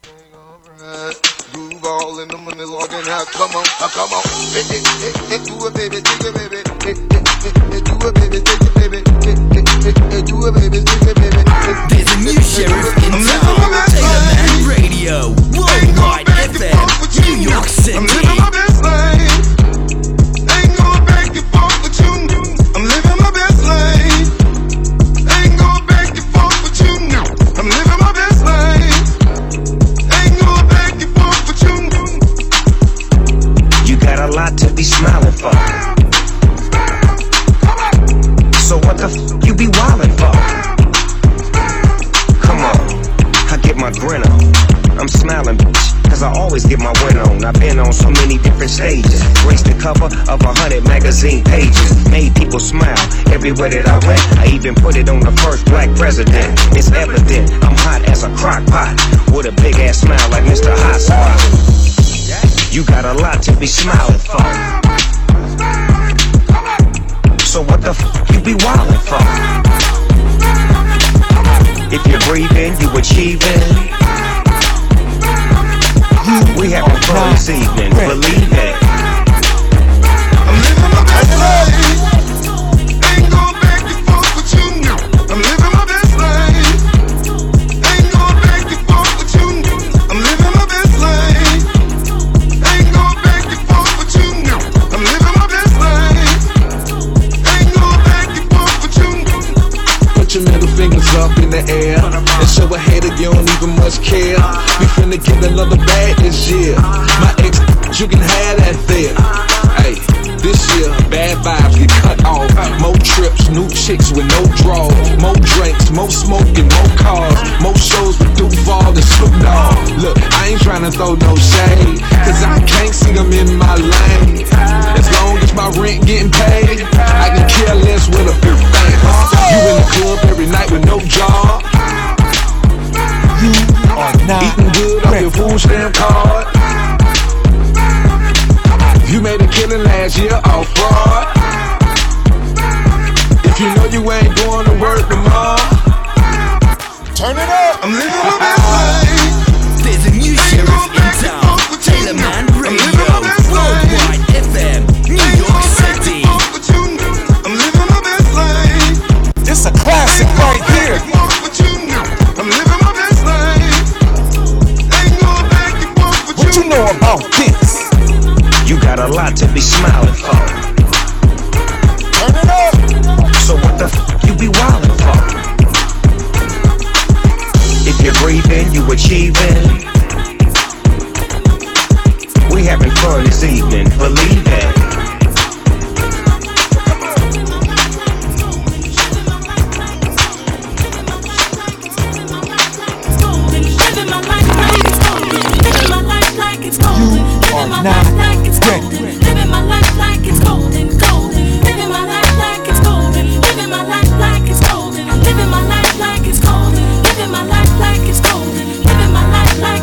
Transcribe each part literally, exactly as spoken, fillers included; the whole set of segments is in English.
Groove all in the money logging out. Come on, uh, come on. Hey, hey, hey, hey, do it, baby, take it, baby. Hey, hey, hey, hey, do it, baby, take it, baby. Hey, hey, hey, hey, do it, baby, take it, baby. There's a new sheriff in town. Taylor Man Radio, Worldwide F M, New York City. I'm living my best life. Ain't going back and forth with you. I'm living my best life. Ain't going back and forth with you. I'm living my best life. Ain't going back and forth with you. You got a lot to be smiling for. So what the f you be wildin' for? Come on, I get my grin on. I'm smiling, bitch, cause I always get my win on. I've been on so many different stages, graced the cover of a hundred magazine pages, made people smile everywhere that I went. I even put it on the first black president. It's evident I'm hot as a crock pot, with a big ass smile like Mister Hot Spot. You got a lot to be smiling for. So what the f you be wildin' for? If you're breathing, you achieving. We having fun this evening, believe it. I'm living my best life. Ain't going back and forth with you. I'm living my best life. Ain't going back and forth with you. I'm living my best life. Ain't going back and forth with you. I'm living my best life. Ain't going back and forth with you. Put your middle fingers up in the air and show a hater you don't even much care. We finna get another bag this year. My ex, you can have that there. Hey, this year, bad vibes get cut off. More trips, new chicks with no draws. More drinks, more smoking, more cars. More shows with Duval and Snoop Dogg. Look, I ain't tryna throw no shade, cause I can't see them in my lane. As long as my rent getting paid, I can care less with a few things. You in the club every night with no job. You are not eating good off your food stamp card. You made a killing last year off fraud. If you know you ain't going to work tomorrow, turn it up. I'm living my best life. There's a new sheriff in town. Taylor Man Radio, Worldwide F M, New York City. I'm living my best life. this a classic right here. I'm living my best life. Ain't going back and forth with What you know about this? You got a lot to be smiling for. Turn it up. So what the f you be wildin' for? If you're breathing, you achieving. We having fun this evening, believe it. You are not ready. Living my life like it's golden, golden. Living my life like it's golden. Living my life like it's golden. Living my life like it's golden. Living my life like it's golden. Living my life like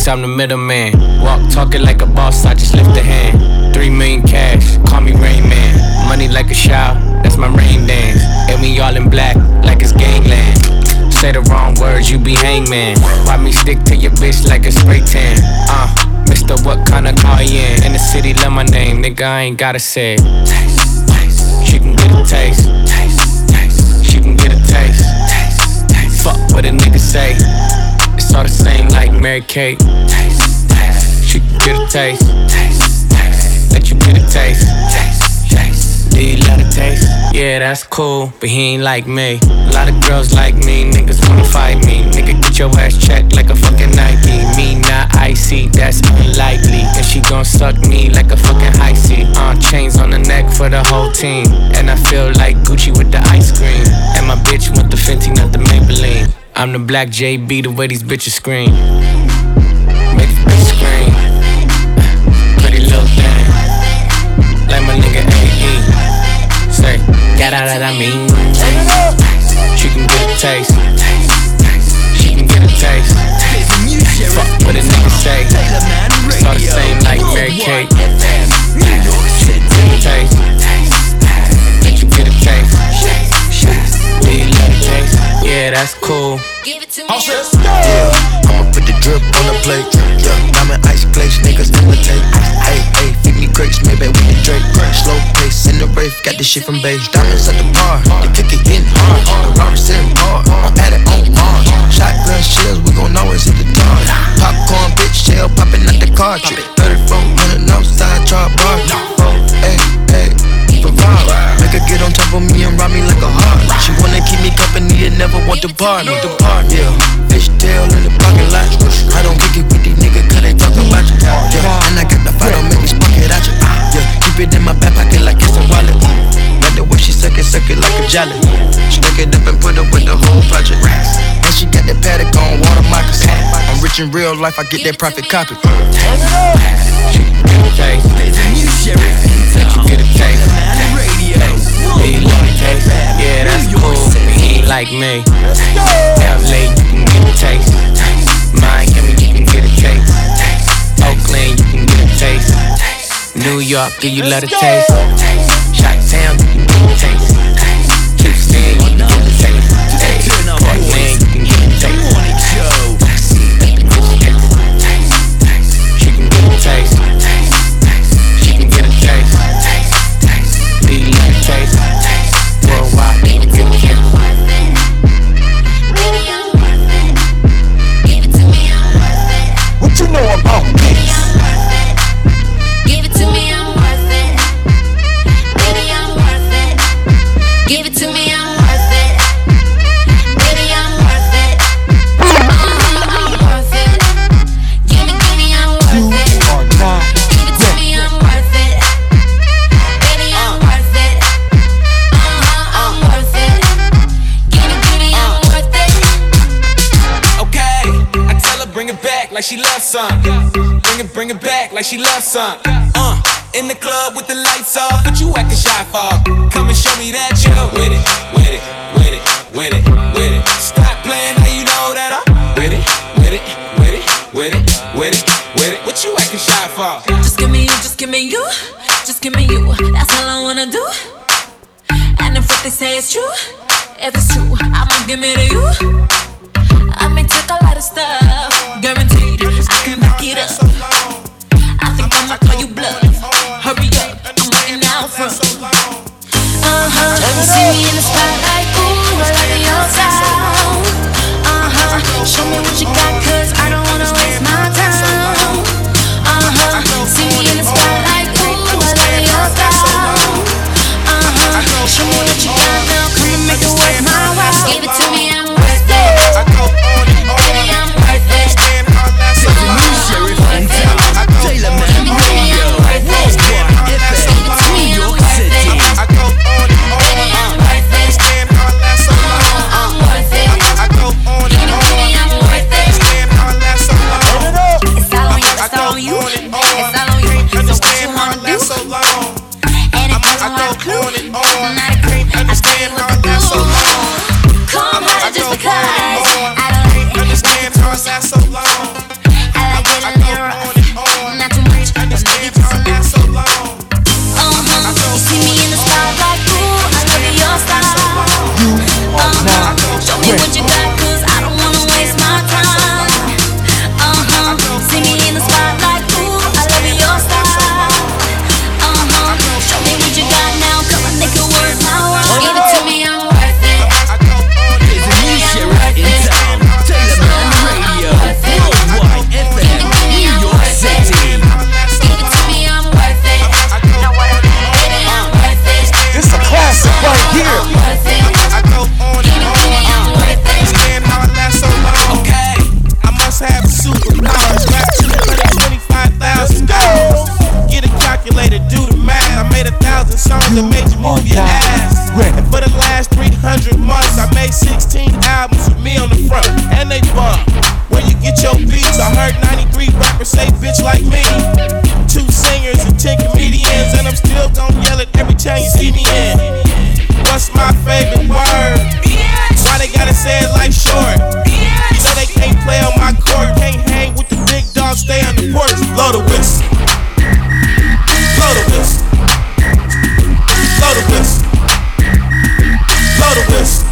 Ice, I'm the middleman. Walk talking like a boss, I just lift a hand. Three million cash, call me Rain Man. Money like a shower, that's my rain dance. And we all in black, like it's gangland. Say the wrong words, you be hangman. Why me stick to your bitch like a spray tan? Uh, Mister What kind of car you in? In the city, love my name, nigga, I ain't gotta say it. Taste, taste. She can get a taste. Taste, taste. She can get a taste. Taste, taste. Fuck what a nigga say. It's all the same like Mary Kate. Taste, taste. She can get a taste. Taste, taste. Let you get a taste. Taste, taste. Do you love the taste? Yeah, that's cool, but he ain't like me. A lot of girls like me, niggas wanna fight me. Nigga, get your ass checked like a fucking Nike. Me not icy, that's unlikely. And she gon' suck me like a fucking icy. Uh, chains on the neck for the whole team. And I feel like Gucci with the ice cream. And my bitch want the Fenty, not the Maybelline. I'm the black J B, the way these bitches scream. Make the bitch scream. Pretty little thing, like my nigga A E. Say, that that I mean. She can get a taste. She can get a taste. Fuck what a nigga say. It's all the same like Mary Kate. She can get a taste. Let you get a taste. Do you love the taste? Yeah, that's cool. Give it to me. Yeah, I'ma put the drip on the plate. Yeah, diamond ice glaze, niggas imitate. Hey, hey, feed me grapes, maybe we can Drake. Slow pace in the rave, got this shit from base. Diamonds at the bar, the kick it in hard. The robbers sitting hard, I'm at it on Mars. Shotgun shells, we gon' always hit the tar. Popcorn, bitch, shell popping out the cartridge. thirty-four hundred outside, char bar. Oh, hey, hey, Ferrari. Make her get on top of me and rob me like a heart. She wanna keep me company and never want to part. Need to part, yeah. Fish tail in the parking lot. I don't kick it with these niggas cause they talk about you. Yeah, and I got the fight, don't make me spark it out you. Yeah, keep it in my back pocket like it's a wallet. Like the way she suck it, suck it like a jelly. Stuck it up and put up with the whole project. And she got that paddock on water moccasins. I'm rich in real life, I get that profit copy. She can get a taste. Let you get a taste. Do you love the taste? Yeah, that's cool, but he ain't like me. L A, you can get a taste. Miami, you can get a taste. Oakland, you can get a taste. New York, do you love the taste? Chi-Town, you can get a taste. Houston, you can get a taste. Portland, you can get a taste. She can get a taste. She can get a taste. Do you love the taste? Worldwide, you can get a taste. What you know about this? Give it to me, I'm worth it. Baby, I'm worth it. Give it to me, I'm worth it. Baby, I'm worth it. Uh-huh, I'm worth it. Give me, give me, I'm worth it. Give it to me, I'm worth it. Baby, I'm worth it. Uh-huh, I'm worth it. Give me, give me, I'm worth it. Okay, I tell her bring it back like she loves some. Bring it, bring it back like she loves some. Uh, in the club with the lights off, but you acting shy for. Come and show me that you're with it, with it, with it, with it, with it. Stop playing, now you know that I'm with it, with it, with it, with it, with it, with it. What you acting shy for? Just give me you, just give me you, just give me you. That's all I wanna do. And if what they say is true, if it's true, I'ma give it to you. I may take a lot of stuff, guaranteed I can back it up. I think I'ma call you bluff. Hurry up, I'm waiting out front. Uh-huh, let me see me in the spotlight. Ooh, I like your style. Uh-huh, show me what you got, cause I don't wanna waste my time. Uh-huh, see me in the spotlight. Ooh, I like your style. Uh-huh, show me what you got now, come and make it worth my while. Give it to me, I'm worth it. Baby, I'm worth it. Taylor Man Radio, Worldwide F M, New York City. I go on and on. Baby, I'm worth it. Stand hard, last so long. I'm worth it. I go on and on. Baby, I'm worth it. Stand hard, last so long. It's all on you. It's all on you. It's all on you. So what you wanna do? And it doesn't want a clue. I'm not a creep. I stay with the glue. Come on, just because I don't like it. Understand how I last so long. I like it This game don't last so long. Uh-huh. You see me in the spotlight, ooh, I love your style. Uh-huh. Show me what you got, cause I don't wanna waste my time. Uh-huh. See me in the spotlight, ooh, I love your style. Uh-huh. Show me what you got now, come on, make it worth my while. Give it to me, I'm worth it. There's a new shit right in town. Taylor Man Radio, worldwide F M, New York City. Give it to me, I'm worth it. Know what I mean? Baby, I'm worth it. This a classic right here. I'm worth it. I go on and on. This game how it lasts so long. Okay. I must have superpowers. Got two hundred twenty-five thousand dollars. Get a calculator, do the math. I made a thousand songs that made you move your ass. And for the last three hundred months, I made sixteen albums with me on the front, and they bump. Where you get your beats? I heard ninety-three rappers say bitch like me. Two singers and ten comedians, and I'm still gon' yell it every time you see me in. What's my favorite word? Why they gotta say it like short? You know they can't play on my court, can't hang with the big dogs, stay on the porch. Blow the whistle. Blow the whistle. Blow the whistle. Blow the whistle.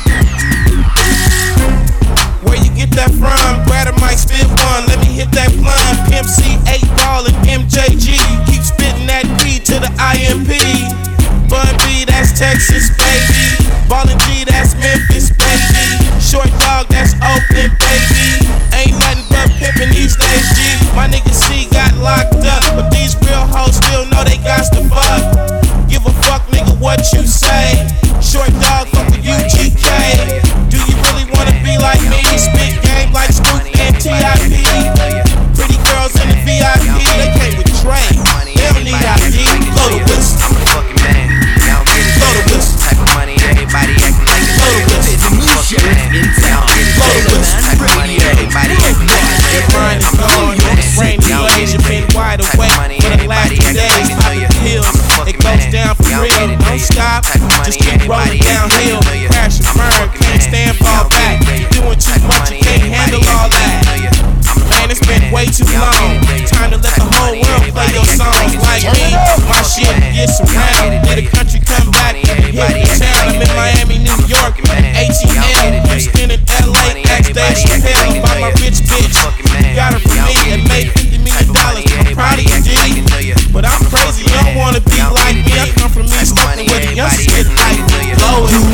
Where you get that from? Brad might spit one. Let me hit that blunt. Pimp C, eight ball, and M J G. Keep spitting that weed to the I M P. Bun B, that's Texas, baby. Ballin' G, that's Memphis, baby. Short dog, that's Oakland, baby. Ain't nothing but pimpin' these days, G. My nigga C got locked up, but these real hoes still know they got to fuck. Give a fuck, nigga, what you say. Short dog, fuck with U G K. Do you really wanna be like me? Spit game like Scoop and T I P. Pretty girls in the V I P, they came with Dre. They don't need I D. Blow the whistle. I'm a fucking man. Y'all get it. Blow the whistle. Type of money, everybody acting like a Blow the whistle. There's a new shit in town. Blow the whistle. Type of money, everybody acting like a Your mind is gone, it's rainy days, you've been wide awake for the last two days. Popping pills, it goes down for real. Don't stop, just keep rolling downhill. Crash and burn, can't stand, fall back. Doing too much, you can't handle all that. Man, it's been way too long. Time to let the whole world play your songs like me. My shit gets around, let the country come back. Hit the town, I'm in Miami, New York, A T L, Houston, and L A. Backstage Chappelle by my rich bitch. Got her for me and made fifty million dollars. I'm proud of you, G. But I'm crazy, you don't wanna be like me. I come from East Oakland where the youngsters get hype. Blow it.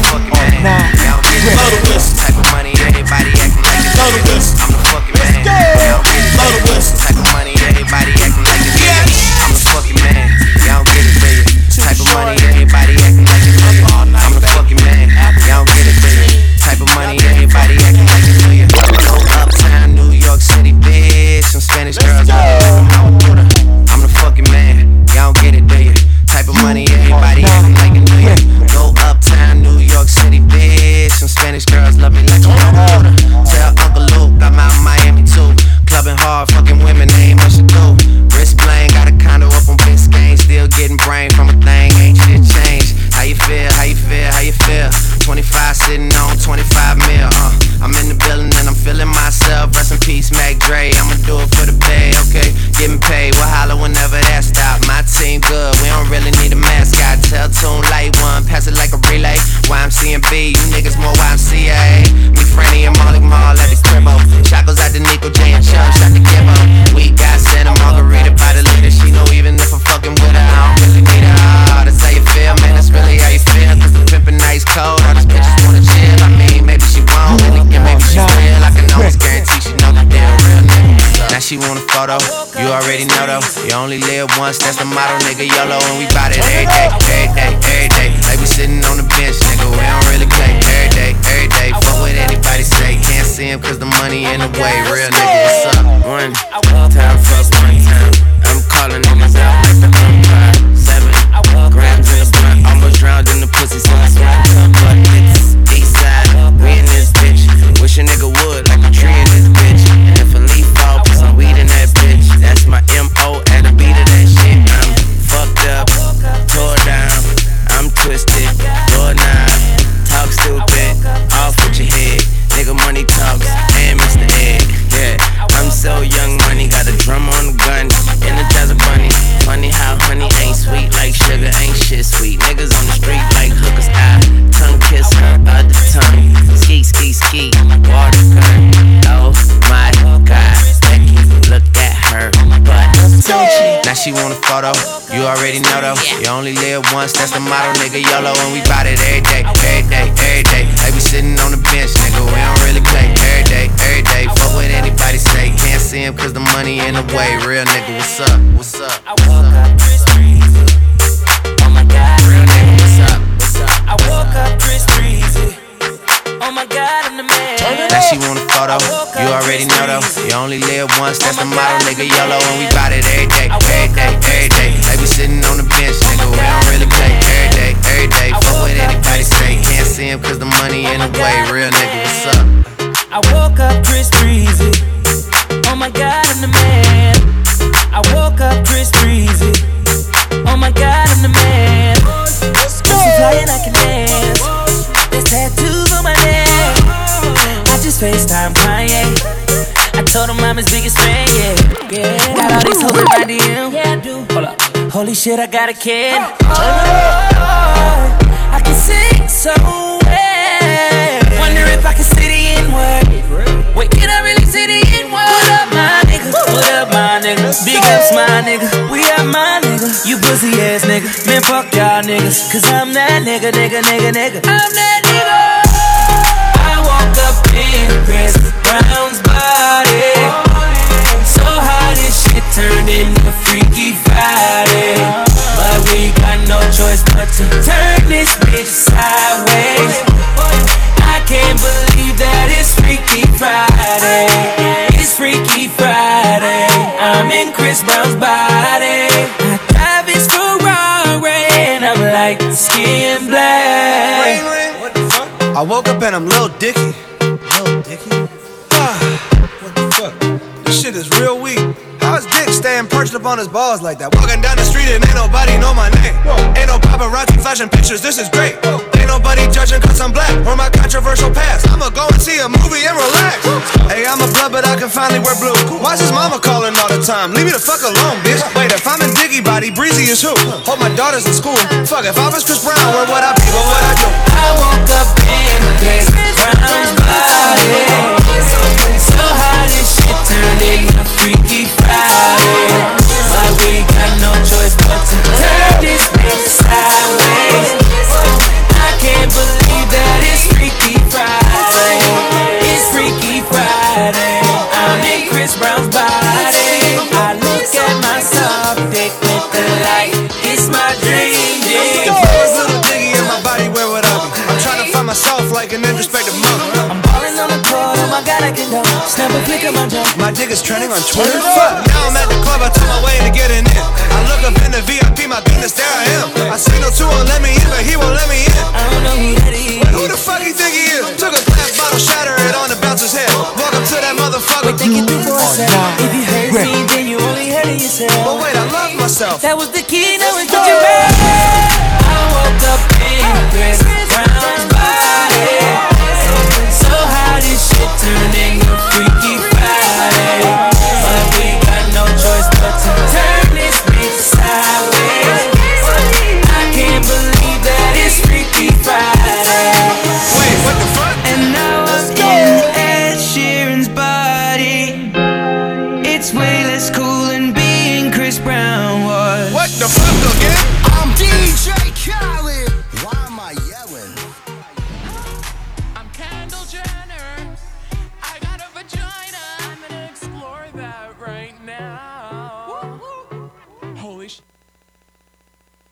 Blow the whistle. Type of money, everybody acting like a Blow the whistle. I'm a fucking man. Y'all get it. Blow the whistle. Type of money, everybody acting like a I'm a fucking man. Y'all get it, baby. Type of money, everybody acting like a I'm a fucking man. Y'all get it, baby. Type of money, everybody acting like a Go uptown, New York City, bitch. Some Spanish girls, I'm the fucking man. Y'all get it, do you? Type of money, everybody acting like a Go uptown, New York City, bitch. Some Spanish girls love me like a Tell Uncle Luke I'm out in Miami too. Clubbing hard, fucking women, they ain't much to do. Wrist bling, got a condo up on Biscayne. Still getting brain from a thing, ain't shit changed. How you feel, how you feel, how you feel? twenty-five sitting on twenty-five mil, uh I'm in the building and I'm feeling myself. Rest in peace, Mac Dre, I'ma do it for the pay, okay? Getting paid, we'll holler whenever that stop. My team good, we don't really need a mascot. Tell Tune light one, pass it like a relay. Y M C and B, you niggas more Y M C A. Me, Franny, and Molly Mall at the cribbo. Shackles out to Nico J and Chubb, shot the Gibbo. We got Santa Margarita by the liter. She know even if I'm fucking with her, I don't really need her. Oh, that's how you feel, man, that's really how you feel. Cause the pimpin' nice cold, all these bitches wanna chill. I mean, maybe she won't, and again, maybe she real. I can almost guarantee she know that they're real nigga. Now she want a photo, you already know though. You only live once, that's the motto, nigga. YOLO, and we bout it every day, every day, every day. Like we sitting on the bench, nigga, we don't really play. Every day, every day, fuck what anybody say. Can't see him cause the money in the way. Real nigga, what's up? One time, fuck one time. I'm calling niggas out like the umpire. Seven grams in the blunt, almost drowned in the pussy, so I swam to but it's east side. We in this bitch, wish a nigga would like a tree in this bitch. And if a leaf fall, put some weed in that bitch. That's my M O at the beat of that shit. I'm fucked up, tore down, I'm twisted, door knob, talk stupid, off with your head. Nigga money talks, and Mister Egg, yeah. I'm so young money, got a drum on the Now she want a photo, you already know though. You only live once, that's the motto, nigga. YOLO, and we bout it every day, every day, every day. Like we sitting on the bench, nigga. We don't really play every day, every day. Fuck what anybody say, can't see him cause the money in the way. Real nigga, what's up? What's up? I woke up Chris Breezy. Oh my God, real nigga, what's up? What's up? I woke up Chris Breezy. Oh my God, I'm the man. Now she want a photo, you already know though. You only live once, that's the motto, nigga. YOLO, and we bout it every day, every day, every day. Like we sitting on the bench, nigga. We don't really play every day, every day. Fuck what anybody say, can't see him cause the money in the way. Real nigga, what's up? I woke up Chris Breezy. Oh my God, I'm the man. I woke up Chris Breezy. Oh my God, I'm the man. Pussy fly and I can dance. There's tattoos on my neck. I just FaceTime Kanye. I told him I'm his biggest fan, yeah. Yeah, got all these hoes in my D M. Yeah, I do. Hold up. Holy shit, I got a kid. Oh, I can sing so well. Wonder if I can see the N-word. Wait, can I really see the N-word? What up, my nigga? What up, my nigga? Big ups, my nigga. We are my nigga. You pussy ass nigga. Man, fuck y'all niggas. Cause I'm that nigga, nigga, nigga, nigga. I'm that nigga. I woke up in Chris Brown's body. So how this shit turned into Freaky Friday. But we got no choice but to turn this bitch sideways. I can't believe that it's Freaky Friday. It's Freaky Friday. I'm in Chris Brown's body. I drive his Ferrari and I'm like skin black. Ring, ring. What the fuck? I woke up and I'm Lil Dicky. Lil Dicky? Ah, what the fuck? This shit is real weak. How is Dick staying perched up on his balls like that? Walking down the street and ain't nobody know my name. Ain't no paparazzi flashing pictures, this is great. Ain't nobody judging cause I'm black or my controversial past. I'ma go and see a movie and relax. Hey, I'm a blood but I can finally wear blue. Why's his mama calling all the time? Leave me the fuck alone, bitch. Wait, if I'm in Diggy body, Breezy is who? Hope my daughter's in school. Fuck, if I was Chris Brown, where would I be? What would I do? I woke up in Chris Brown's body. So how this shit turned into Freaky Friday. But we got no choice but to turn this bitch sideways. I can't believe that it's Freaky Friday. It's Freaky Friday. I'm in Chris Brown's body. I look at myself, dick with the light. It's my dream, If I was Little Diggy in my body, where would I be? I'm trying to find myself like an introspective monk. I'm balling on the court, oh my God, I can dunk. Snap a flick of my jump. My dick is trending on Twitter. Fuck, now I'm at the club, I took my way to getting in. I look up in the V I P, my goodness, there I am. I signal to him, let me in, but he won't let me in. I don't know who that is. Wait, who the fuck he think he is? Took a glass bottle, shatter it on the bouncer's head. Welcome to that motherfucker. Wait, think it through for a second. If you hurt me, then you only hurting yourself. But wait, I love myself. That was the key, now it's looking back. I woke up in Chris Brown's body. So how this shit turned into Freaky Friday. But we got no choice but to turn this bitch sideways. I can't believe that it's Freaky Friday. Wait, what the fuck? And now I'm in Ed Sheeran's body. It's way less cool than being Chris Brown.